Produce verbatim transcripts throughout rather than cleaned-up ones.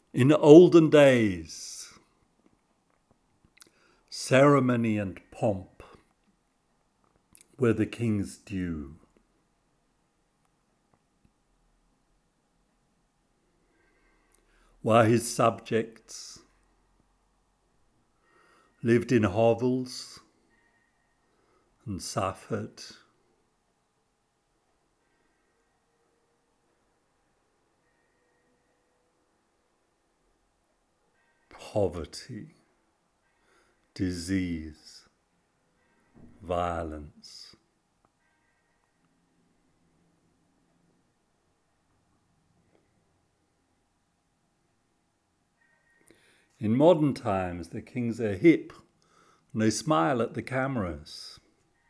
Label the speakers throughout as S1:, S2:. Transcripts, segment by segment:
S1: In olden days, ceremony and pomp were the king's due. While his subjects lived in hovels and suffered poverty, disease, violence. In modern times, the kings are hip and they smile at the cameras.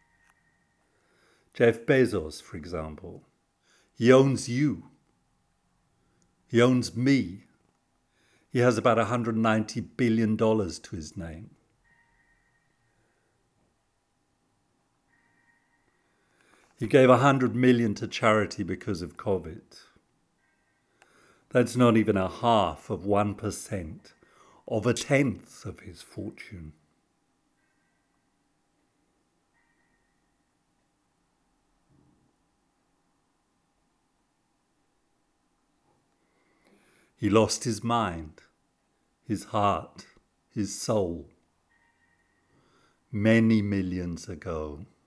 S1: Jeff Bezos, for example, he owns you. He owns me. He has about one hundred ninety billion dollars to his name. He gave one hundred million dollars to charity because of COVID. That's not even a half of one percent of a tenth of his fortune. He lost his mind, his heart, his soul many millions ago.